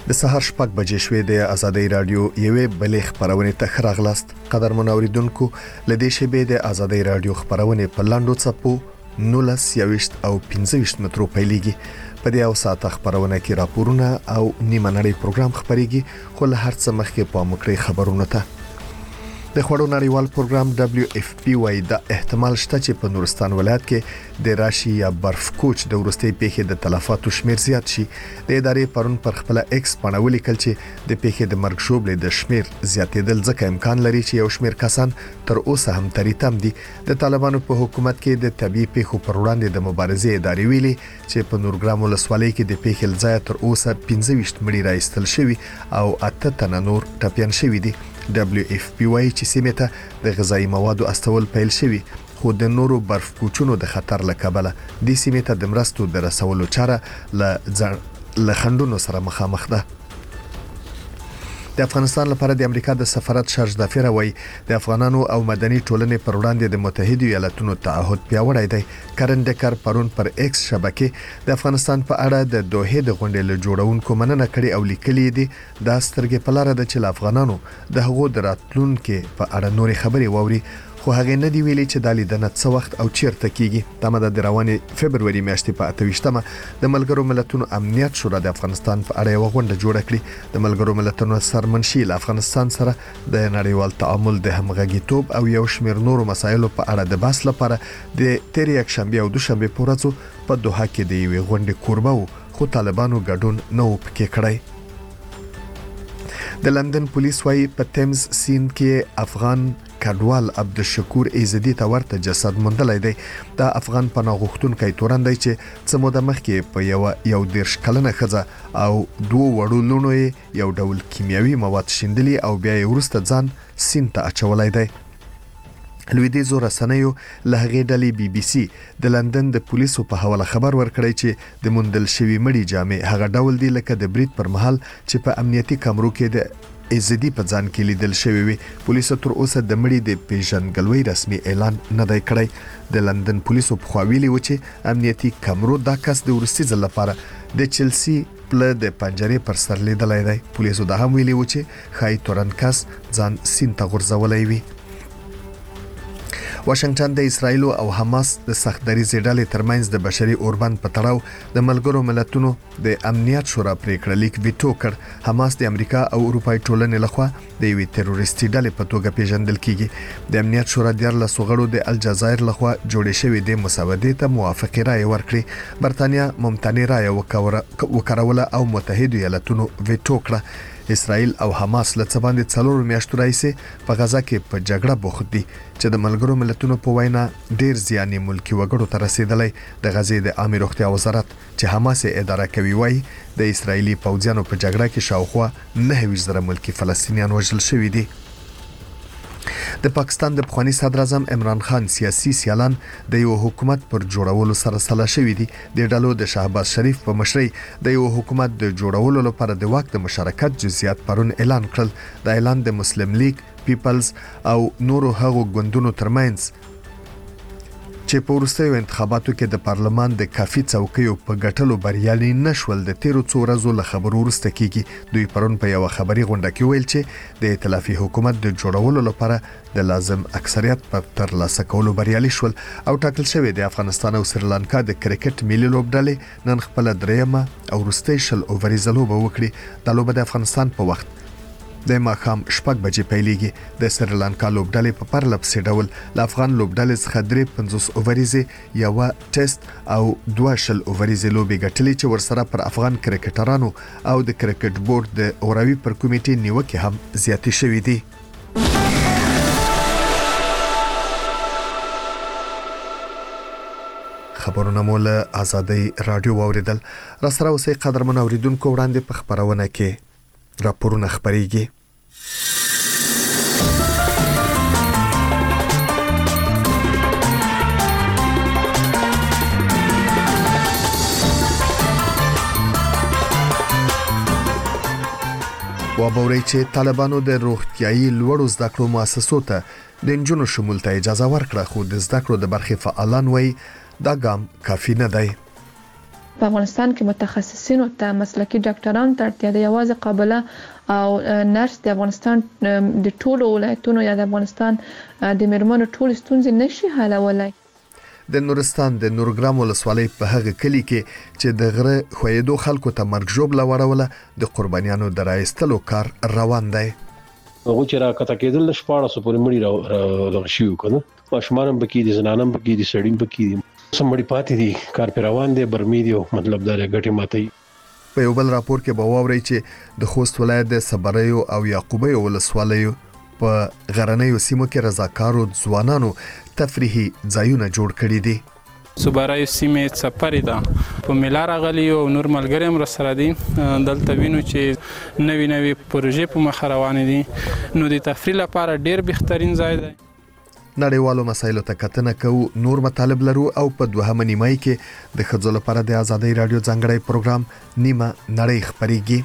د سهار شپږ بجې شوې د آزادۍ رادیو یوې بلې خبرونه ته خراغلاست. قدرمن اوریدونکو لدې شبې د آزادۍ رادیو خبرونه په لاندو چپو 19 او 15 مترو پیلېږي. په دې او ساعت خبرونه کې راپورونه او نیمه نړۍ پروګرام خبريږي، خو له هر څه مخکې په مکرې خبرونه ته د خړو نړیوال پروګرام WFP وايي د احتمال شته چې په نورستان ولایت کې د راشي یا برف کوچ د ورستۍ پیښې د تلفاتو شمیر زیات شي. د ادارې پرون پر خپل ایکس باندې ولیکل چې د پیښې د مرګ شوبلې د شمیر زیاتېدل ځکه امکان لري چې یو شمیر کسان تر اوسه هم تریتم دي. د طالبانو په حکومت کې د طبيعي پیښو پر وړاندې د مبارزې ادارې ویلي چې په نورګرام ولسوالۍ کې د پیښې ځای تر اوسه 15 مړي راایستل شوی او 8 تنه نور ټپيان شوی دي. WFP وايي چې سیمه ته د غذایی موادو استول پیل شوی، خو د نورو برف کوچونو د خطر لکبله د سیمه ته د مرستو د رسولو چاره له خندونو سره مخامخ ده. د افغانستان لپاره د امریکا د سفارت شارج دافیر وای د افغانانو او مدني ټولنې پر وړاندې د متحده ایالاتونو تعهد پیاوړی دی. کرن ډکر پرون پر ایکس شبکې د افغانستان په اړه د دوه د غونډې له جوړونکو مننه کړې او لیکلي دي د سترګې په لار د چل افغانانو د هغو دراتلونکو په اړه نوري خبري ووري، خو هغه نه دی ویلي چې د لیدنه څه وخت او چیرته کیږي. تمه د روانې فبرवरी میاشتې په 28مه د ملګرو ملتونو امنیت شورا د افغانستان په اړه یو غونډه جوړه کړې. د ملګرو ملتونو سرمنشي له افغانستان سره د نړیوال تعامل د همغږیتوب او یو شمېر نورو مسایلو په اړه د بحث لپاره د تیر یک شنبه او دوشنبه په ورځو په دوحه کې د یوې غونډې کوربه وو، خو طالبانو ګډون نه و پکې کړی. د لندن پولیس وايي په تیمز سیند کې افغان کډوال عبدالشکور ایزدی ته ورته جسد موندلای دی. د افغان پناه غوښتونکو تورندای چې څه موده مخکې په یو 10 کلنه ښځه او 2 وړو لونو یو ډول کیمیاوي مواد شیندلي او بیا یې ورسته ځان سیند ته اچولای دی. لویدیزو رسنیو لهغه ډلې BBC د لندن د پولیسو په حواله خبر ورکړی چې د موندل شوی مړي جامې هغه ډول دی لکه د بریټ پر مهال چې په امنیتي کمرو کې د ایزدی په ځان کې لیدل شوی وي. پولیسو تر اوسه د مړي د پیژنګلوي رسمي اعلان نه دی کړی. د لندن پولیسو په خوا ویلي و چې امنیتي کمرو دا کس د ورستي ځل لپاره د چلسی پله د پنجرې پر سر لیدلای دی. پولیسو دا هم ویلي و چې خای تورن کس ځان سین ته غورځولای وي. واشنگټن د اسرایل او حماس د سخت دریځ ډلې ترمنځ د بشري اوربند په تړاو د ملګرو ملتونو د امنیت شورا پریکړه لیک ویټو کړ. حماس د امریکا او اروپای ټولنې لخوا د یوې تروریستي ډلې په توګه پیژندل کیږي. د امنیت شورا د 14 غړو د الجزایر لخوا جوړې شوې د مسودې ته موافقه رائے ورکړي. برتانیا ممتنع رائے وکړه او متحده ایالاتونو ویټو کړه. اسرائیل او حماس له څه باندې 4 میاشتو راځي په غزا کې په جګړه بوخت دي چې د ملګرو ملتونو په وینا ډیر زیانې ملکی وګړو ته رسیدلې. د غزې د عامه روغتیا وزارت چې حماس اداره کوي وایي د اسرایلی پوځیانو په جګړه کې شاوخوا 9,000 ملکی فلسطینیان وژل شوي دي. د پاکستان د پخوانی صدر اعظم عمران خان سیاسي سیالان د یو حکومت پر جوړولو سره سلا شوي دي. د ډلو د شهباز شریف په مشرۍ د یو حکومت د جوړولو لپاره د واک د مشارکت جزئیات پرون اعلان کړل. د اعلان د مسلم لیگ، پیپلز او نورو هغو ګوندونو ترمنځ چې په وروستیو انتخاباتو کې د پارلمان د کافي څوکیو په ګټلو بریالي نشول د تیرو څو ورځو له خبرو وروسته کیږي. دوی پرون په یو خبري غونډه کې ویل چې د ائتلافي حکومت د جوړولو لپاره د لازم اکثریت په ترلاسه کولو بریالي شول او ټاکل شوی د افغانستان او سریلانکا د کرکټ ملي لوبډلې نن خپل درېمه او وروستۍ شل اووريزه لوبه وکړي. د لوبه د افغانستان په وخت د ماښام 6 بجې پیلېږي. د سریلانکا لوبډلې په پرلپسې ډول ل افغان لوبډلې څخه 53 اووريزه یو ټیسټ او 2 اووريزه لوبې ګټلې چې ورسره پر افغان کرکټرانو او د کرکټ بورډ د اوروي پر کمیټې نیوکه هم زیاتې شوې دي. خبرونه مول آزادۍ رادیو واوریدل. را سره اوسې قدرمن اوریدونکو وړاندې په خبرونه کې راپورونه خبريږي. وابوري چې طالبانو د روغتيایي لوړو زده کړو مؤسسو ته د انجونو شمول ته اجازه ورکړه، خو د زده کړو د برخې فعالان وایي دا ګام کافي نه دی. په افغانستان کې متخصصینو ته مسلکي ډاکټرانو ته اړتیا ده. یوازې قابله او نرس د افغانستان د ټولو ولایتونو یا د افغانستان د میرمنو ټول ستونزې نشي حلولای. د نورستان د نورګرام ولسوالۍ په هغه کلی کې چې د غره خویدو خلکو ته مرګ ژوبله وړوله د قربانیانو د رایستلو کار روان دی. هغه چې راکته کېدل شپاړه سو پورې مړي راغشيو کنه ماشمارم بکی دي زنانم بکی دي سړیم بکی دي سمړي پاتې دي کار پر روان دي برمی دي مطلب دا غټي ماتي. په یو بل راپور کې به واوري چې د خوست ولایت د صبریو او یعقوبیو ولسوالیو په غرنیو سیمو کې رضاکارو ځوانانو تفریحي ځایونه جوړ کړي دي. صبریو سیمه سفر ده په ملار غلی او نور ملګری هم سره دي. دلته وینو چې نوې پروژې په مخ روان دي نو د تفریح لپاره ډیر بهترین ځای دی. نړیوالو مسایلو ته کتنه کوو، نور مطالب لرو او په دوهمه نیمه کې د ښځو لپاره د آزادۍ رادیو ځانګړی پروګرام نیمه نړۍ خبريږي.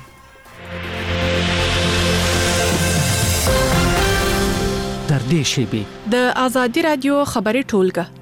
در دې شیبه د آزادۍ رادیو خبري ټولګه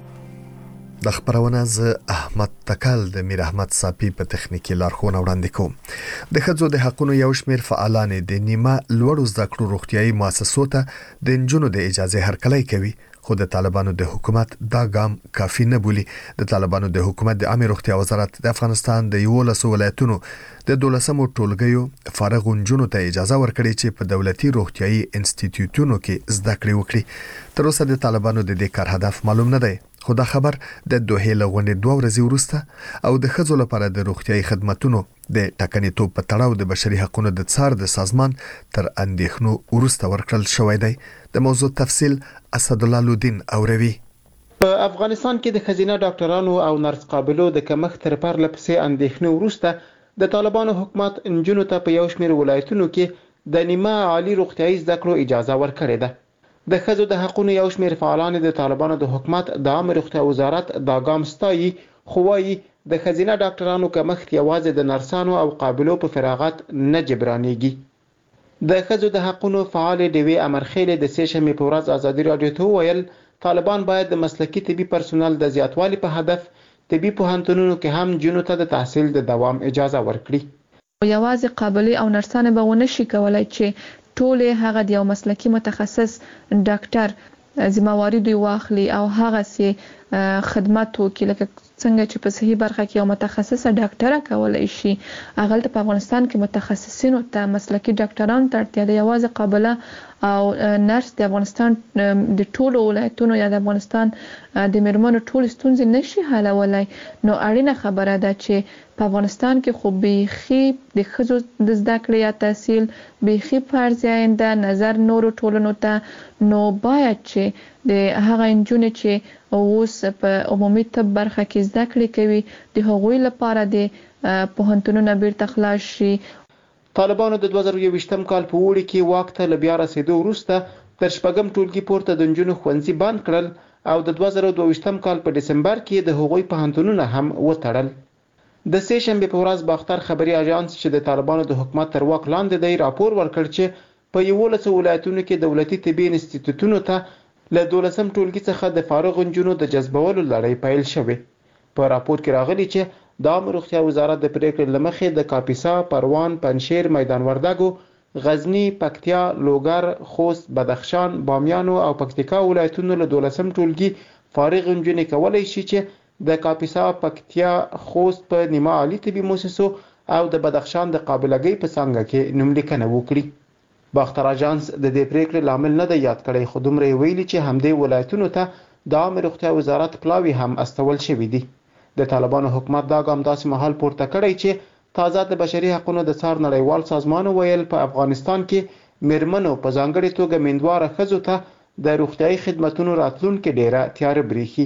د خبرونه ز احمد تکل د میر احمد صافي په تخنیکی لارښوونه وړاندې کوم. د ښځو د حقوقو یو شمېر فعالان د نیمه لوړو زده کړو روغتيایي مؤسسو ته د انجونو د اجازه هرکلی کوي، خو د طالبانو د حکومت دا ګام کافي نه بولي. د طالبانو د حکومت د عامه روغتیا وزارت د افغانستان د 11 ولایتونو د 12 ټولګیو فارغ انجونو ته اجازه ورکړي چې په دولتي روغتيایي انسټیټیوټونو کې زده کړې وکړي. تر اوسه د طالبانو د دې کار هدف معلوم نه دی، خو دا خبر د دوه لغونې 2 ورځې وروسته او د ښځو لپاره د روغتيایي خدماتو د ټاکنې توپ په تړاو د بشري حقوقو د څار د سازمان تر اندېښنو وروسته ورکړل شوی دی. د موضوع تفصیل اسد الله لودین اوروي. په افغانستان کې د خزینه ډاکټرانو او نرس قابلو د کمښت تر پرله پسې اندېښنې وروسته د طالبانو حکومت انجونو ته په یو شمېر ولایتونو کې د نیمه عالی روغتيایي زده کړو اجازه ورکړې ده. د ښځو د حقوقو یو شمېر فعالان د طالبانو د حکومت د عامه روغتیا وزارت دا ګام ستایي، خو وايي د خزینه ډاکټرانو کمښت یوازې د نرسانو او قابلو په فراغت نه جبرانېږي. د ښځو د حقوقو فعال ډیوی امرخیل د سېشنبې په ورځ آزادۍ رادیو ته ویل طالبان باید د مسلکي طبي پرسونل د زیاتوالي په هدف طبي پوهنتونونو کې هم جنونو ته د تحصیل د دوام اجازه ورکړي. یوازې قابلي او نرسانه به ونه شي کولای چې ټول هغه د یو مسلکي متخصص ډاکټر ذمہواری دوی واخلي او هغه سي خدمات وکړي لکه څنګه چې په صحي برخه کې یو متخصصه ډاکټره کولای شي. هغه په افغانستان کې متخصصینو ته مسلکي ډاکټرانو ته اړتیا ده. یوازې قابله او نرس د افغانستان د ټولو ولایتونو یا د افغانستان د میرمنو ټول ستونزې نشي حلولای. نو اړینه خبره ده چې په افغانستان کې خو بيخي د ښځو د زده کړې یا تحصیل بيخي فرض آینده نظر نورو ټولنو ته نو باید چې د هغه انجونې چې اوس په عمومي طب برخه کې زده کړې کوي د هغوی لپاره د پوهنتونونو بیرته خلاص شي. طالبانو د 2021م کال په وړي کې واک ته بیا رسیدو وروسته تر شپږم ټولګي پورته د انجونو ښوونځي بند کړل او د 2022م کال په دسمبر کې د هغوی پوهنتونونه هم وتړل. د سېشنبې په ورځ باختر خبري اژانس چې د طالبانو د حکومت تر واک لاندې دی راپور ورکړ چې په 11 ولایتونو کې دولتي طبي انسټیټیوټونو ته له 12م ټولګي څخه د فارغ انجونو د جذبولو لړۍ پیل شوې. په راپور کې راغلي چې د عامه روغتیا وزارت د پریکړې لمخې د کاپیسا، پروان، پنشیر، میدان وردګو، غزنی، پکتیا، لوګر، خوست، بدخشان، بامیانو او پکتیکا ولایتونو له 12م ټولګي فارغ انجونې کولای شي چې د کاپیسا، پکتیا، خوست په نیمه عالی طبي مؤسسو او د بدخشان د قابلګۍ په څنګه کې نوملیکنه وکړي. باختر اژانس د دې پریکړې لامل نه دی یاد کړی، خو دومره ویلي چې همدې ولایتونو ته د عامه روغتیا وزارت پلاوی هم استول شوی دی. د طالبانو حکومت دا ګام داسې مهال پورته کړی چې تازه د بشري حقوقو د څار نړیوال سازمان ویل په افغانستان کې میرمنو په ځانګړي توګه میندواره ښځو ته د روغتیايي خدماتو راتلونکو ډیره تیار بریخي.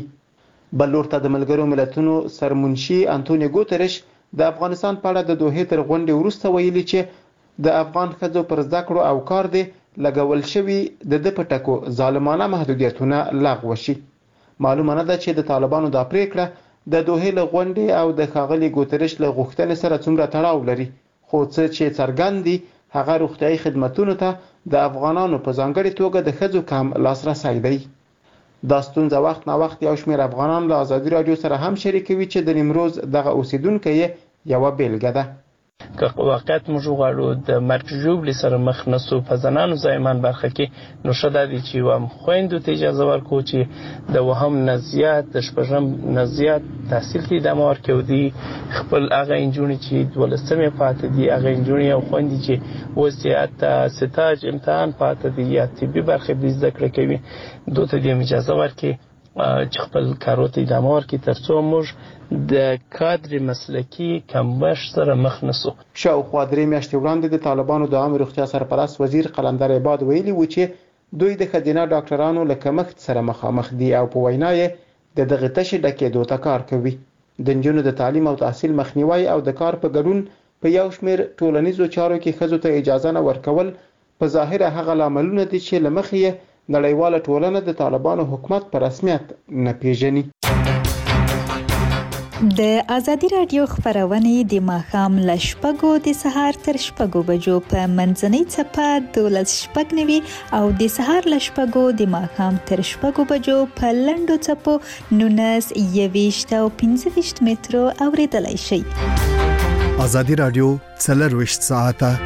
بل لور ته د ملګرو ملتونو سرمنشي انټونیو ګوتریش د افغانستان په اړه د دوه تر غونډې وروسته ویلي چې د افغان ښځو پر زده کړو او کار دی لګول شوی د پټکو ظالمانه محدودیتونه لغوه شي. معلومه نه ده چې د طالبانو دا پریکړه د دوه غونډې او د ښاغلي ګوتریش له غوښتنې سره څومره تړاو لري، خو څه چې څرګند دي هغه روغتیايي خدماتو ته د افغانانو په ځانګړي توګه د ښځو کم لاسرسی دی. دا ستونزه وخت نا وخت یو شمېر افغانان له ازادي رادیو سره هم شریکوي چې د نیمروز دغه اوسیدونکو یې یوه بیلګه ده. که واقعیت موږ غواړو د مرګ ژوبلې سره مخ نسو په زنانو زایمان برخه کې، نو ښه دا دی چې هم خویندو ته اجازه ورکړو چې د وهم نه زیات د شپږم نه زیات تحصیل ته ادامه ورکړي، دي خپل هغه نجونې چې 12مې پاتې دي، هغه نجونې او خویندې چې اوس یې حتی ستاج امتحان پاتې دي یا طبي برخې دې زده کړه کوي، دوی ته دې اجازه ورکړي چې خپل کارو ته ادامه ورکړي، تر څو موږ د کادر مسلکي کمښت سره مخ نسو. شاوخوا 3 میاشتې وړاندې د طالبانو د عامه روغتیا سرپرست وزیر قلندر عباد ویلي و چې دوی د ښځینه ډاکټرانو له کمښت سره مخامخ دي او په وینا یې د دغه تشې ډکېدو ته کار کوي. د نجونو د تعلیم او تحصیل مخنیوي او د کار په ګډون په یو شمېر ټولنیزو چارو کې ښځو ته اجازه نه ورکول په ظاهره هغه لاملونه دي چې له مخې یې نړیواله ټولنه د طالبانو حکومت په رسمیت نه پیژني. د ازادي رادیو خبرونه د ماښام له 6 د سهار تر 6 بجو په منځنۍ چپه 12:09 او د سهار له 6 د ماښام تر 6 بجو په لنډو چپو 19 او 15 مترو اوریدلای شي. ازادي رادیو 24 ساعته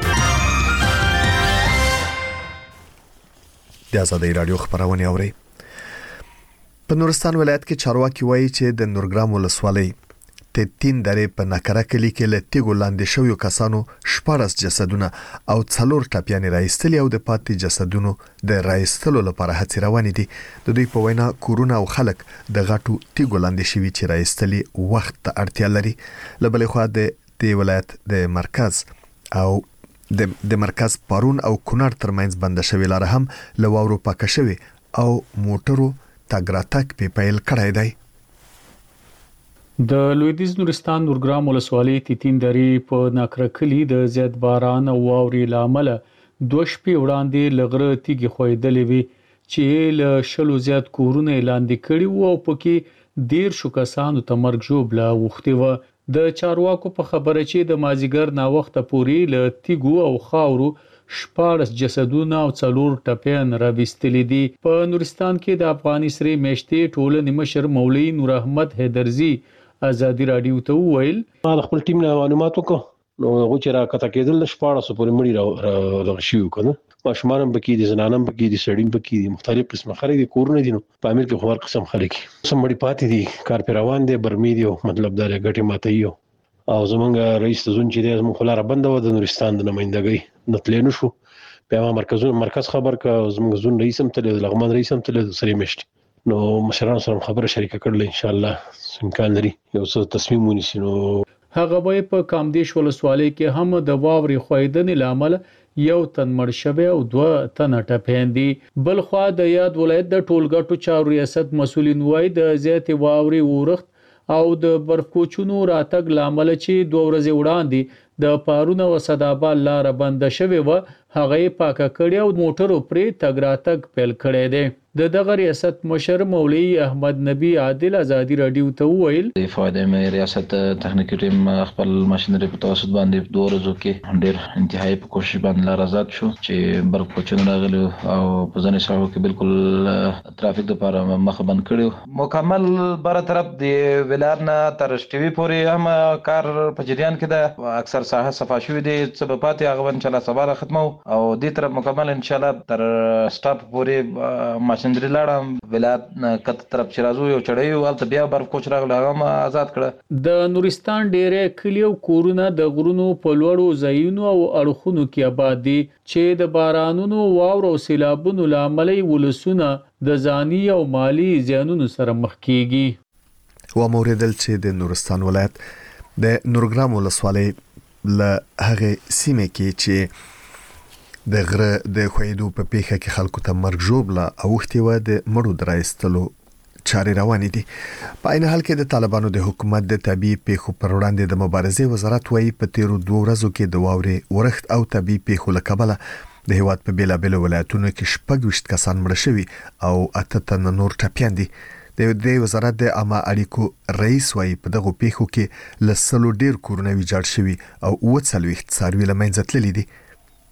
د ازادي رادیو خبرونه اوري. په نورستان ولایت کې چارواکي وایي چې د نورګرام ولسوالۍ ته 3 درې په نکره کلی کې له تیګو لاندې شویو کسانو 14 جسدونه او 4 ټاپیانې راایستلې او د پاتې جسدونو د راایستلو لپاره هڅې روانې دي. د دوی په وینا کورونه او خلک د غټو تیګو لاندې شوي چې راایستلې وخت ته اړتیا لري. له بلې خوا د ولایت د مرکز او د مرکز پارون او کونړ ترمنځ بند شوی لار هم له واورو پاکه شوی او موټرو تګ راتګ په پیل کړی دی. د لویدیځ نورستان نورګرام ولسوالۍ تیتین درې په ناکرکلی د زیات باران او واورې لامل 2 شپې وړاندې لغره تیږي خویدلې وي چې له شلو زیات کورونه لاندې کړي وو او پکې 13 کسانو ته مرګ ژوبله وختي و. د چارواکو په خبره چې د مازیګر نا وخت پورې له تیګو او خاورو 14 جسدونه او 4 ټپیان راوستلې دي. په نورستان کې د افغاني سری میشتې ټولنې مشر مولوی نور احمد حیدرزی ازادي رادیو ته وویل ما خپل ټیم له معلومات وکړو نو غوچ را کته کېدل 14 پورې مړي راغشيو کنه ماشومان هم بکی دي زنانم بکی دي سړیم بکی دي مختلف قسمه خلک دي کورونه دي نو په امیر کې خبر قسم خلک سم مړي پاتې دي کار پیروان دي برمی دي مطلب دا غټي ماتایو او زمونږ رئیس زون چې د مخلاره بند و د نورستان د نمائندګۍ نتلینو شو په مرکز خبر کا زمونږ زون رئیس هم تل لغمان رئیس هم تل سری مشت نو مشرانو سره خبره شریکه کړل ان شاء الله امکان لري یو څه تصمیم ونیسي. نو هغه به په کامدیش ولسوالۍ کې هم د واوري خویدنې لامل یو تن مړ شوی او 2 تن ټپیان دي. بل خو د یاد ولایت د ټولګټو چارو ریاست مسولین وای د زیات واوري ورخت او د برفکوچونو راتګ لامل چې 2 ورځې وړاندې د پارون او صدابال لار بند شوی و هغه پاکه کړی او موټرو پرې تګ راتګ پیل کړی دی. د دغه ریاست مشر مولوی احمد نبی عادل ازادي رادیو ته وویل د فائدې مې ریاست تخنیکی ټیم خپل ماشينري په توسط باندې 2 ورځو کې ډېر انتهایی په کوشش باندې لار آزاد شو چې برکوچونه راغلي او په ځینې ساحو کې بالکل ترافیک لپاره مخ بند کړو. مکمل بر طرف د ولایت نه تر شټوي پورې هم کار په جریان کې ده. اکثر ساحه صفا شوې دي څه پاتې هغه ان شاء الله سبا ختمو او دې طرف مکمل ان شاء الله تر سټاپ پورې ماشينري لاړم ولایت کته طرف چې راځو یو چړې ولته بیا برف کوچ راغله هغه آزاد کړه. د نورستان ډېرې کلیو کورونه د غرونو په لوړو ځایونو او اړخونو کې آباد دي چې د بارانونو واورو او سیلابونو لامل ولسونه د ځاني او مالی زیانونو سره مخ کیږي. و موردل چې د نورستان ولایت د نورګرام ولسوالۍ له هغه سیمه کې چې د غره د خویدو په پیخه کې خلکو ته مرګ ژوبله اوختي و د مړو درایستلو چارې روانې دي. په عین حال کې د طالبانو د حکومت د طبي پیښو پر وړاندې د مبارزې وزارت وایي په تیرو 2 ورځو کې د واورې ورښت او طبي پیښو له کبله د هیواد په بیلابیلو ولایتونو کې 26 کسان مړه شوي او 8 تن نور ټپیان دي. د وزارت د عامه اړیکو رئیس وایي په دغه پیښو کې له 100 ډیر کورونه ویجاړ شوي او 40 څاروي له منځه تللي دي.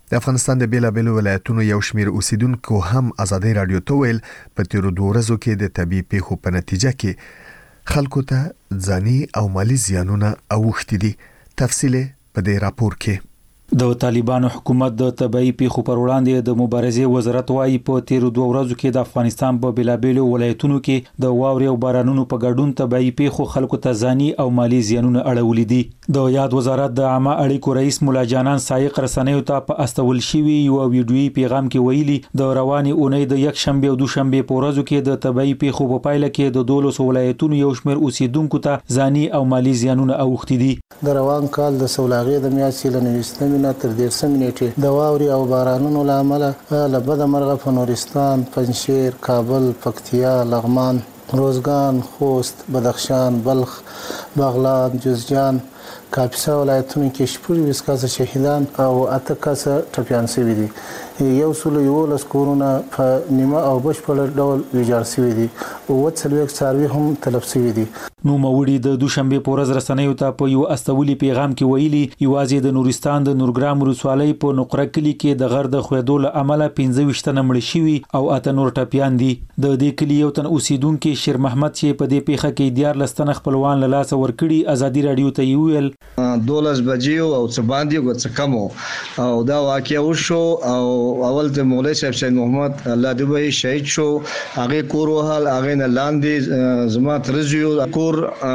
د افغانستان د بیلابېلو ولایتونو یو شمېر اوسیدونکو هم ازادي رادیو ته ویل په تیرو 2 ورځو کې د طبي پیښو په نتیجه کې خلکو ته ځاني او مالی زیانونه اوښتي دي. تفصیل په دې راپور کې. د طالبانو حکومت د طبي پیښو پر وړاندې د مبارزې وزارت وايي په تیرو 2 ورځو کې د افغانستان په بیلابېلو ولایتونو کې د واورې او بارانونو په ګډون طبي پیښو خلکو ته ځاني او مالی زیانونه اړولي دي. د یاد وزارت د عامه اړیکو رئیس مولا جانان سایق رسنیو ته په استول شوی یو ویډیويي پیغام کې ویلي د رواني اونۍ د یک شنبه او دوشنبه په ورځو کې د طبي پیښو په پایله کې د 12 ولایتونو یو شمېر اوسیدونکو ته ځاني او مالی زیانونه اوښتي دي. د روان کال د سولاغې د میاشتې له 19 تر 13 نیټې د واوري او بارانونو له امله له بده مرغه په نورستان، پنجشیر، کابل، پکتیا، لغمان، روزګان، خوست، بدخشان، بلخ، بغلان، جوزجان، کاپیسا ولایتونو کې شپږ کسه شهیدان او 8 کسه ټپیان شوي دي. 111 کورونه په نیمه او بشپړ ډول ویجاړ شوي دي او 40 څاروي هم تلف شوي دي. نو موړي د دوشنبه په ورځ رسنیو ته په یو استولي پیغام کې ویلي یوازې د نورستان د نورګرام ولسوالۍ په نقره کلی کې د غر د خویدو له امله 15 تنه مړ شوي او 8 نور ټپیان دي. د دې کلی یو تن اوسیدونکو شیر محمد چې په دې پیښه کې 14 تنه خپلوان له لاس ورکړي ازادي رادیو ته ویل 12 بجې او څه باندې څه کم او دا واقعیا وشو او اول د مولوی صاحب سید محمد الله دې به شهید شو. هغه کور وهال هغه نه لاندې زما ترزیو کور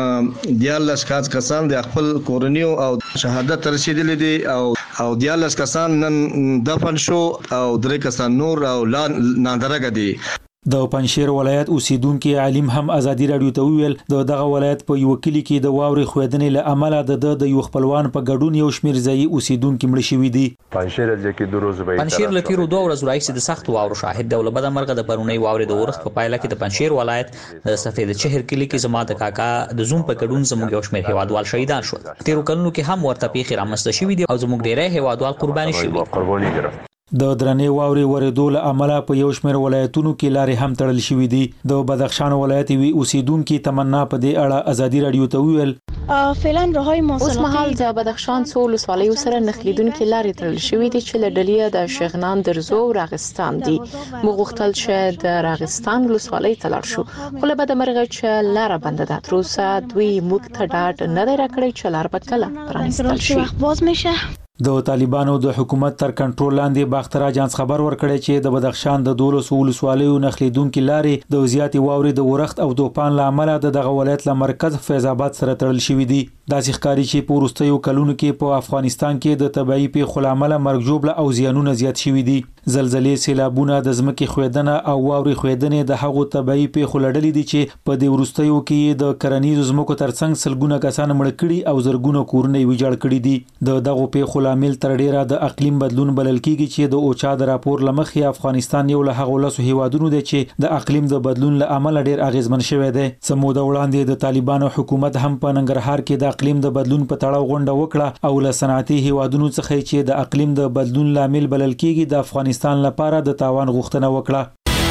14 کسان د خپل کورنیو او شهادت رسیدلې دي او 14 کسان نن دفن شو او 3 کسان نور او ناندرګه دي. د پنجشیر ولایت اوسیدونکو علیم هم ازادي رادیو ته ویل دغه ولایت په یو کلی کې د واوري خویدنې له امله د یو خپلوان په ګډون یو شمیر ځای اوسیدونکو مړ شوي دي. پنجشیر له تیرو 2 ورځو راهیسې د سخت واورو شاهد دی. ولبد مرغه د پرونی واوري د ورخ په پایله کې د پنجشیر ولایت د سفید چهر کلی کې زما د کاکا د زوم په ګډون زموږ یو شمیر هیوادوال شهیدان شول. تیرو کلونو کې هم ورته پیښې رامنځته شوې دي او زموږ ډیری هیوادوال قرباني شوي. د درنې واوري ورېدو له امله په یو شمېر ولایتونو کې لارې هم تړل شوې دي. د بدخشان ولایت وی اوسیدونکو تمنا په دې اړه ازادي رادیو ته ویل فعلا راهای اوس مهال د بدخشان څو ولسوالیو سره نښلیدونکو لارې تړل شوې دي چې له ډلې د شغنان درزو راغستان دي. موږ غوښتل چې د راغستان ولسوالۍ ته لاړ شو خو له بده مرغه چې لار بنده ده. تر اوسه دوی موږ ته ډاډ نه دی راکړی چې لار به کله پرانیستل شي. د طالبانو د حکومت تر کنټرول لاندې باختر اجانس خبر ورکړی چې د بدخشان د 12 ولسوالیو نښلیدونکو لارې د زیاتې واوري د ورښت او توپان له امله دغه ولایت له مرکز فیض آباد سره تړل شوی دی. داسې ښکاري چې په وروستیو کلونو کې په افغانستان کې د طبيعي پیښو له امله مرګ ژوبله او زیانونه زیات شوي دي. زلزلې، سیلابونه، د ځمکې خویدنه او واوري خویدنې د هغو طبيعي پیښو لړلې دي چې په دې وروستیو کې د کرنیزو ځمکو ترڅنګ سلګونه کسان مړ کړي او زرګونه کورونه ویجاړ کړي دي. د دغو پیښو لامل تر ډیره د اقلیم بدلون بلل کیږي چې د اوچا د راپور لمخې افغانستان یو له هغو لسو هیوادونو دی چې د اقلیم د بدلون له امله ډیر اغیزمن شوی دی. سموده وړاندې د طالبانو حکومت هم په ننګرهار کې د اقلیم د بدلون په تړاو غونډه وکړه او له صنعتي هیوادونو څخه چې د اقلیم د بدلون لامل بلل کیږي د افغانستان لپاره د تاوان غوښتنه وکړه.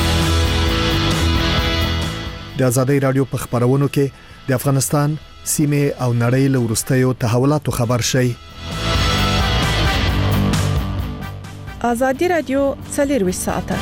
د ازادي رادیو په خبرونو کې د افغانستان سیمه او نړۍ له وروستیو تحولاتو خبر شي. ازادي رادیو 24 ساعته.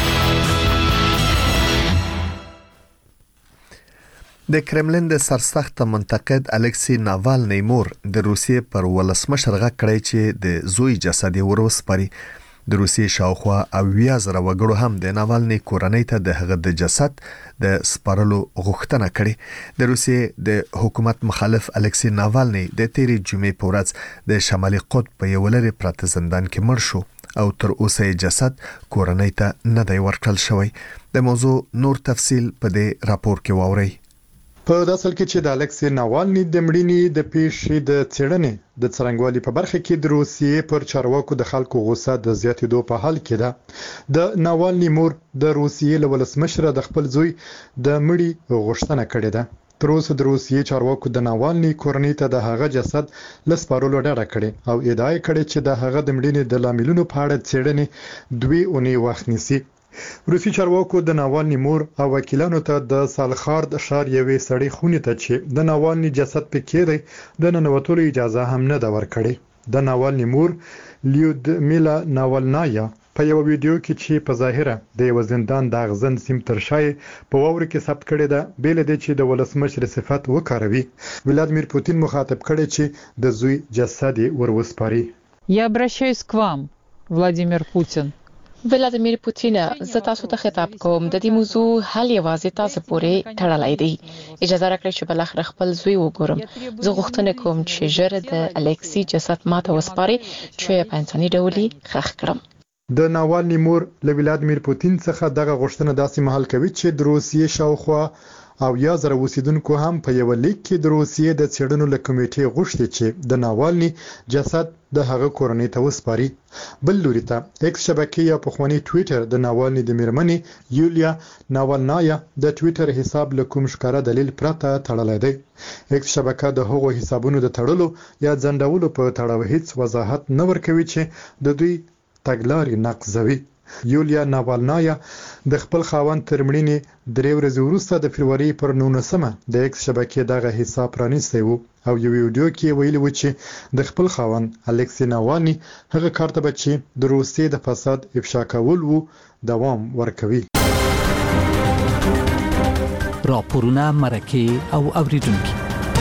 د کرملین د سرسخت منتقد الکسی ناوالنی مور د روسیې پر ولسمشر غږ کړی چې د زوی جسد وروسپاري. د روسیې شاوخوا 80,000 وګړو هم د ناوالنی کورنۍ ته د هغه د جسد د سپارلو غوښتنه کړې. د روسیې د حکومت مخالف الکسی ناوالنی د تیری جمعې په ورځ د شمالي قطب په یو لري پراته زندان کې مړ شو او تر اوسه جسد کورنۍ ته نه دی ورکړل شوی. د موضوع نور تفصیل په دې راپور کې واورئ. په داسل کې چې د الکسی ناوالنی د مړینې د پیښې د څېړنې د څرنګوالي په برخه کې د روسیې پر چارواکو د خلکو غوسه د زیاتېدو په حال کې ده. د ناوالنی مور د روسیې له ولسمشر د خپل زوی د مړی غوښتنه کړې ده. تر اوسه د روسیې چارواکو د ناوالنی کورنۍ ته د هغه جسد لسپارلو ډاډه کړې او ادعا کړې چې د هغه د مړینې د لاملونو په اړه څېړنې 2 اونۍ وخت نیسي. روسي چارواکو د ناوالنی مور او وکیلانو ته د سالخارد ښار یوې سړې خونې ته چې د ناوالنی جسد پکې دی د ننوتلو اجازه هم نه ده ورکړې. د ناوالني مور لیودمیلا ناوالنایا په یو ویډیو کې چې په ظاهره د یو زندان د اغزن سیم تر شای په واورو کې ثبت کړی ده بیل د چې د ولسمشر صفت وکاروي ولادیمیر پوتین مخاطب کړي چې د زوی جسد ورسپاري. Я обращаюсь к вам, Владимир Путин. ولادیمیر پوتین زه تاسو ته خطاب کوم. د دې موضوع حل یوازې تاسو پورې تړلی دی. اجازه راکړئ چې بلخره خپل زوی وګورم. زه غوښتنه کوم چې ژر د الکسی جسد ماته وسپاري چې په انساني ډول ښخ کړم. د ناوالني مور له ولادیمیر پوتین څخه دغه غوښتنه داسې مهال کوي چې د روسیې شاوخوا او یا زره اوسیدونکو هم په یو لیک کې د روسیې د څېړنو له کمیټې غوښتي چې د ناوالني جسد د هغه کورنۍ ته وسپاري. بل لوري ته ایکس شبکې یا پخوانی ټویټر د ناوالني د میرمنې یولیا ناوالنایا د ټویټر حساب له کوم ښکاره دلیل پرته تړلی دی. ایکس شبکه د هغو حسابونو د تړلو یا ځنډولو په تړاو هیڅ وضاحت نه ورکوي چې د دوی تګلارې نقضوي. یولیا ناوالنایا د خپل خاوند تر مړینې 3 ورځې وروسته د فبروري پر 19مه د ایکس شبکې دغه حساب پرانیستی وو او یو ویډیو کې ویلي و چې د خپل خاوند الکسی ناوالني هغه کار ته چې د روسیې د فساد افشا کول وو دوام ورکوي. راپورونه مرکه او اوریدونکو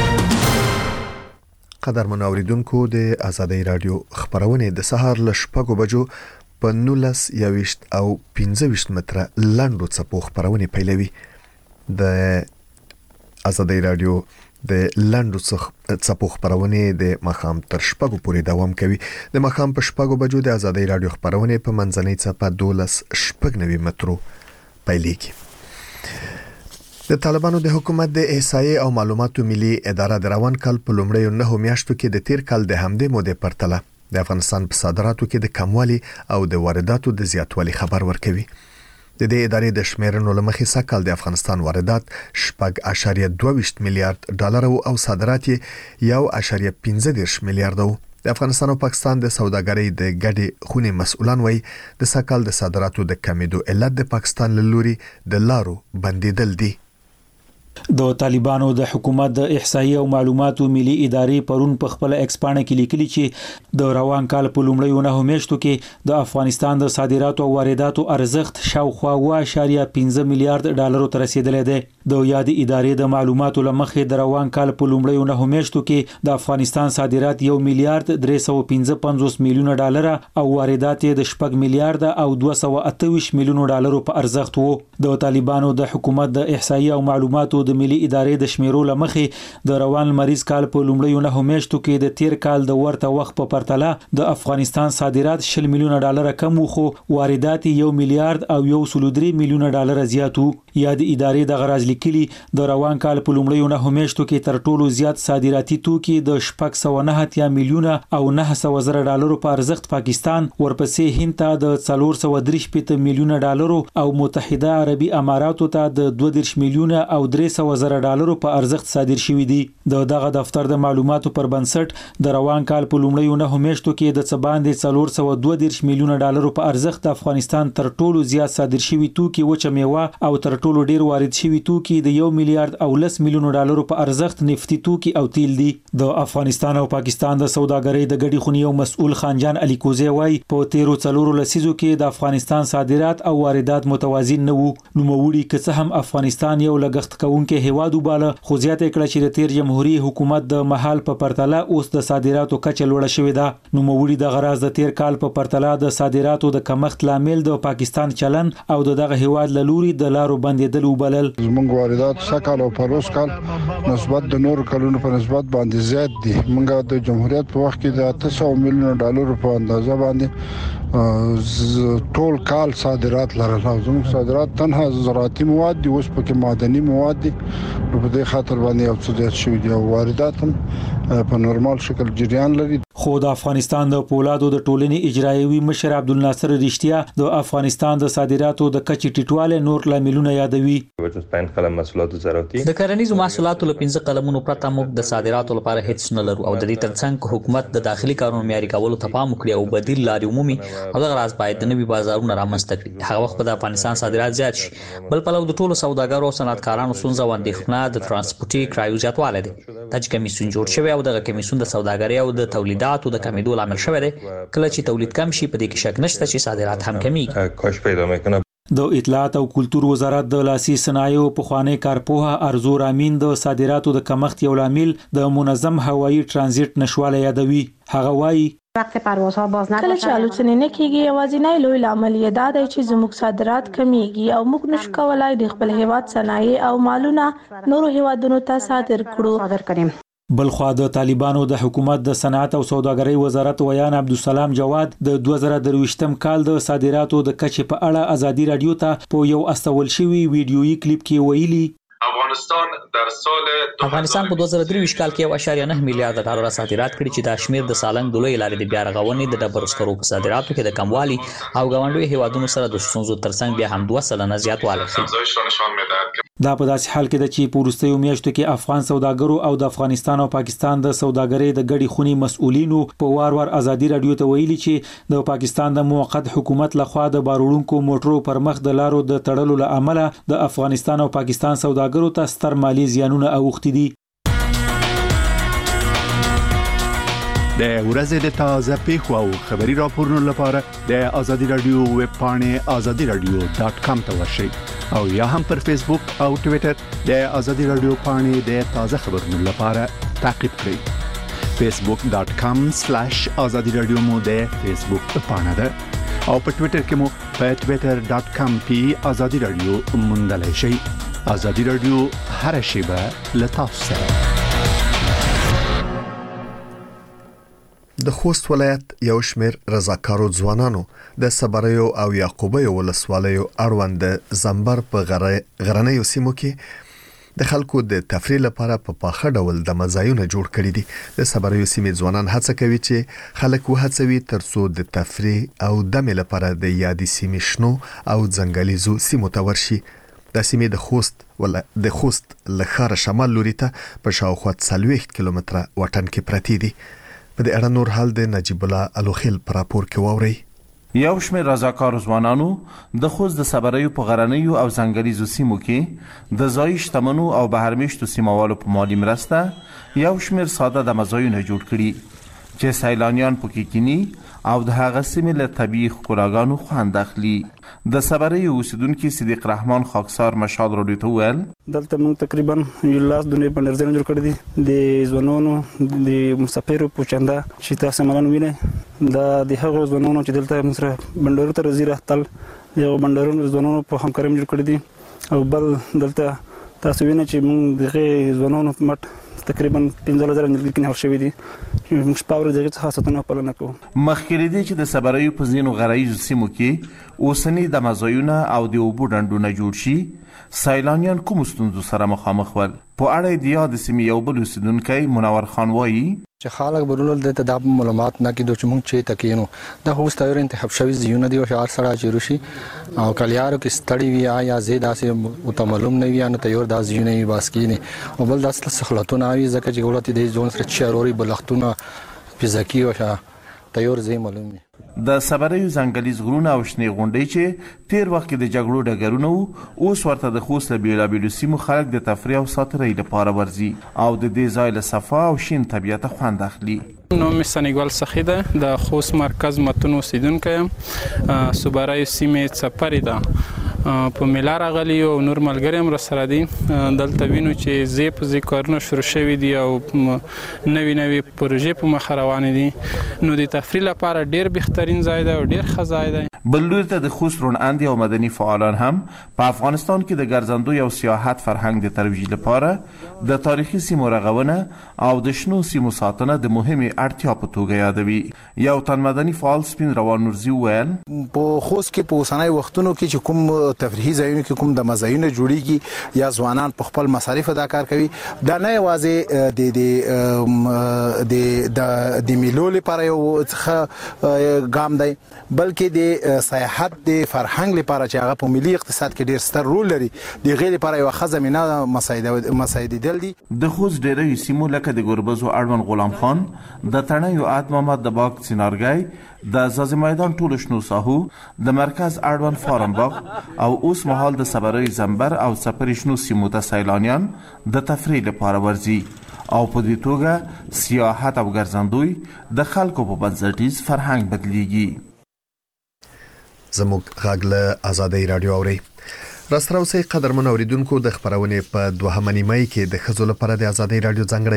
قدرمن اوریدونکو د آزادۍ رادیو خبرونه د سهار ل 6 بجو په 19 او 15 متره لاندو څپو خبرونه پیلوي. د آزادۍ رادیو د لاندو څپو خبرونه د مخام تر 6 پورې دوام کوي. د مخام په 6 بجو د آزادۍ رادیو خبرونه په منځنۍ څپه 12 مترو پیلېږي. د طالبانو د حکومت د احصایې او معلوماتو ملي اداره د روان کال په لومړیو 9 میاشتو کې د تیر کال د همدې مودې پرتله د افغانستان په صادراتو کې د کموالي او د وارداتو د زیاتوالي خبر ورکوي. د دې ادارې د شمیرنو لمخې سږکال د افغانستان واردات 4.22 میلیارډ ډالر او صادرات 1.15 میلیارډ وو. د افغانستان او پاکستان د سوداګرۍ د ګډې خونې مسؤلان وایي د سږکال د صادراتو د کمیدو علت د پاکستان له لوري د لارو بندیدل دي. د طالبانو د حکومت د احصایې او معلوماتو ملي ادارې پرون په خپل ایکسپانه کې لیکلي چې د روان کال په لومړیو 9 میاشتو کې د افغانستان د صادراتو او وارداتو ارزښت شاوخوا 1.15 میلیارډ ډالر ته رسیدلی دی. د یاد ادارې د معلوماتو لمخې د روان کال په لومړیو 9 میاشتو کې د افغانستان صادرات 1 میلیارډ 355 میلیونه ډالر او واردات د 4 میلیارډ او 228 میلیونه ډالر په ارزښت وو. د طالبانو د حکومت د احصایې او معلوماتو د ملي ادارې د شمیرو لمخې د روان مریض کال په لومړیو 9 میاشتو کې د تیر کال د ورته وخت په پرتله د افغانستان صادرات 10 میلیونه ډالر کم وو خو واردات 1 میلیارډ او 1.3 میلیونه ډالر زیات وو. یاد ادارې د غراز لیکلي د روان کال په لومړیو 9 میاشتو کې تر ټولو زیات صادراتي توکي د 609 میلیونه او 900 زره ډالر په ارزښت پاکستان، ورپسې هند ته د 433 میلیونه ډالر او متحده عربي اماراتو ته د 22 میلیونه او 300 زره ډالر په ارزښت صادر شوي دي. دغه دفتر د معلوماتو پر بنسټ د روان کال په لومړیو 9 میاشتو کې د څباندې 432 میلیونه ډالر په ارزښت د افغانستان تر ټولو زیات صادر شوي توکي وچه میوه او تر ټولو ډیر وارد شوي توکي د 1 میلیارډ او 10 میلیونه ډالر په ارزښت نفتی توکي او تیل دي. د افغانستان او پاکستان د سوداګرۍ د ګډې خونې یو مسؤل خانجان علي کوزی وایي په 13 لسیزو کې د افغانستان صادرات او واردات متوازن نه وو. نوموړي که څه هم افغانستان یو لګښت کوونکی هیواد وباله خو زیاته کړه چې د تیر جمهوریت حکومت د محل په پرتله اوس د صادراتو کچه لوړه شوې ده. نوموړي د غراز د تیر کال په پرتله د صادراتو د کمښت لامل د پاکستان چلن او دغه هیواد له لوري د لارو بندیدل وبلل. زموږ واردات سکهال او پروس کال نسبت د نور کلونو په نسبت باندې زیات دي. موږ د جمهوریت په وخت کې د 800 میلیون ډالر په اندازه باندې ټول کال صادرات لرل. زموږ صادرات تنها زراعتي مواد دي، اوس پکې معدني مواد دي. په دې خاطر باندې یو څه زیات شوي دي او واردات هم په نورمال شکل جریان لري. خو د افغانستان د پولادو د ټولنې اجرایوي مشر عبدالناصر رښتیا د افغانستان د صادراتو د کچې ټیټواله نور لاملونه یادوي. د کرنیزو محصولاتو له 15 قلمونو پرته موږ د صادراتو لپاره هیڅ نه لرو او د دې ترڅنګ حکومت د داخلي کارونو معیاري کولو ته پام وکړي او بدیل لارې عمومي او د غراض باید د نوي بازارونو رامنځته کړي. هغه وخت د افغانستان صادرات زیات شي. بل پلو د ټولو سوداګرو او صنعتکارانو ستونزه او اندېښنه د ترانسپورتي کرایو زیاتوالی دی. دا چې کمیسیون جوړ شوی او دغه کمیسیون د سوداګرۍ او د تولیداتو صادراتو د کمیدو لامل شوی دی. کله چې تولید کم شي په دې کې شک نشته چې صادرات هم کمیږي. کاش پیدا میکنه. د اطلاعات او کلتور وزارت د لاسي صنایعو پخوانی کارپوه ارزو رامین د صادراتو د کمښت یو لامل د منظم هوایي ترانزیت نشواله یادوي. هغه وایي کله چې الوتنې نه کیږي یوازینی لوی لامل یې دا دی چې زموږ صادرات کمیږي او موږ نشو کولای د خپل هیواد صنایع او مالونه نورو هیوادونو ته صادر کړو. بلخوا د طالبانو د حکومت د صنعت او سوداګرۍ وزارت ویان عبدالسلام جواد د 2023م کال د صادراتو د کچې په اړه ازادي رادیو ته په یو استول شوی ویډیویي کلیپ کې ویلي افغانستان په 2023 کال کې 1.9 میلیارډ ډالر صادرات کړي چې د شمیر د سالنګ د لوی لارې د بیا رغونې د ډبرو سکرو په صادراتو کې د کموالي او ګاونډي هیوادونو سره د ستونزو ترڅنګ بیا هم 2% زیاتوالی ښيي. دا په داسې حال کې ده چې په وروستیو میاشتو کې افغان سوداګرو او د افغانستان او پاکستان د سوداګرۍ د ګډي خونی مسؤلینو په وار ازادي رادیو ته ویلي چې د پاکستان د موقت حکومت لخوا د باروړونکو موټرو پر مخ د لارو د تړلو له امله د افغانستان او پاکستان سوداګرو ته ستر مالی زیانونه اوښتي دي. د ورځې د تازه پیښو او خبري راپورونو لپاره د ازادي رادیو ویب پاڼې azadiradio.com ته ورشئ او یا هم پر فیسبوک او ټوئیټر د ازادي رادیو پاڼې د تازه خبرونو لپاره تعقیب کړئ. facebook.com/azadi radio مو د فیسبوک پاڼه ده او په ټوئیټر کې مو په twitter.com/azadi radio موندلای شئ. ازادي رادیو هر شیبه له تاسو سره. د خوست ولایت یو شمیر رضاکارو ځوانانو د صبریو او یعقوبیو ولسوالیو اړوند زمبر په غرنیو سیمو کې د خلکو د تفریح لپاره په پاخه ډول د مزایونه جوړ کړي دي. د صبریو سیمې ځوانان هڅه کوي چې خلک وهڅوي ترڅو د تفریح او دمې لپاره د یادې سیمې شنو او ځنګلیزو سیمو ته ورشي. د سیمې د خوست له ښاره شمال لوري ته په شاوخوا 40 کیلومتره وطن کې پرتی دي. په دې اړه نور حال د نجیب الله الوخیل پر راپور کې واوري. یو شمېر رضاکار ځوانانو د خوست د صبریو په غرنیو او ځنګلیزو سیمو کې د ځایي شتمنو او بهرمېشتو سیموالو په مالي مرسته یو شمېر ساده د مزایونه جوړ کړي چې سیلانیان پکې کینی او د هغه سیمې له طبیعي ښکلاګانو خوند اخلي. د صبریو اوسیدونکي صدیق رحمان خاکسار مشال راډیو ته وویل دلته موږ تقریبا یو لاس د نوې بندرځایونه جوړ کړي دي د ځوانانو د مسافرو په چنده چې تاسو ملان وینئ د هغو ځوانانو چې دلته موږ سره بندرونو ته راځي راتل یو بندرونو ځوانانو په همکارۍ جوړ کړي دي او بل دلته تاسو وینئ چې موږ دغه ځوانانو په مټ تقریبا 15000 نږدې کې نهر شوي دي موږ په اورو دغه څخه ساتنه پالنه کوو. مخکې دي چې د صبریو په ځینو غرایزو سیمو کې اوسنی د مزایونه او د اوبو ډنډونه جوړ شي. سیلانیان کوم ستونزو سره مخامخ ول؟ په اړه د یاد سیمې یو بل اوسیدونکی منور خان وایي چې خلک برول د معلومات نه کیدو چې موږ چې تکینو د هوست اور انتخاب شوی زیونه دی او شهر سره چیروشي او کلیارو کې ستړي وی یا زیاده سي متملم نه وی نه تیور د زیونه وی باسکینه او بل د اصل سخلتونه وی ځکه چې ګولتي د ځون سره چاروري بلختونه فزیکی او تیور زی معلوم دي. د صبریو ځنګلیز غرونه او شنې غونډۍ چې تیر وخت کې د جګړو ډګرونه وو اوس ورته د خوست له بیلابیلو سیمو خلک د تفریح او ساتیرۍ لپاره ورځي او د دې ځای له صفا او شین طبیعت خوند اخلي. نوم سنیګل سخی ده د خوست مرکز متون اوسیدونکی یم. صبریو سیمې څپرې ده په میلا راغلی او نور ملګری هم راسره دي. دلته وینو چې زی په زی کارونه شروع شوي دي او نوې پروژې په مخ روانې دي نو د تفریح لپاره ډیر بهترین ځای دی او ډیر ښه ځای دی. بل لوري ته د خوست روڼاندې او مدني فعالان هم په افغانستان کې د ګرځندوی او سیاحت فرهنګ د ترویج لپاره د تاریخي سیمو رغونه او د شنو سیمو ساتنه د مهمه اړتیا په توګه یادوي. یو تن مدني فعال سپین روان نورزي ویل په خوست کې په اوسنۍ وختونو کې چې کوم تفریحي ځایونه کې کوم د مزایونه جوړیږي یا ځوانان په خپل مصارف ادا کار کوي دا نه یوازې د میلو لپاره یو څه ګام دی بلکې د سیاحت د فرهنګ لپاره چې هغه په ملي اقتصاد کې ډیر ستر رول لري د غیر لپاره یو خزمینه مساعده دل دي. د خوست ډیری سیمو لکه د ګوربزو اړوند غلام خان د تڼیو اد محمد د باغ سینارګای د زازی میدان ټولو شنو ساحو د مرکز اړوند فارم باغ او اوس مهال د صبریو زمبر او سپری شنو سیمو ته سیلانیان د تفریح لپاره ورځي او په دې توګه سیاحت او ګرځندوی د خلکو په بنسټیز فرهنګ بدلیږي. زموږ غږ له آزادۍ رادیو اوري. راستراوسي قدرمن اوریدونکو د خبرونه په 2 نیمه کې د خزو لپاره د آزادۍ رادیو څنګه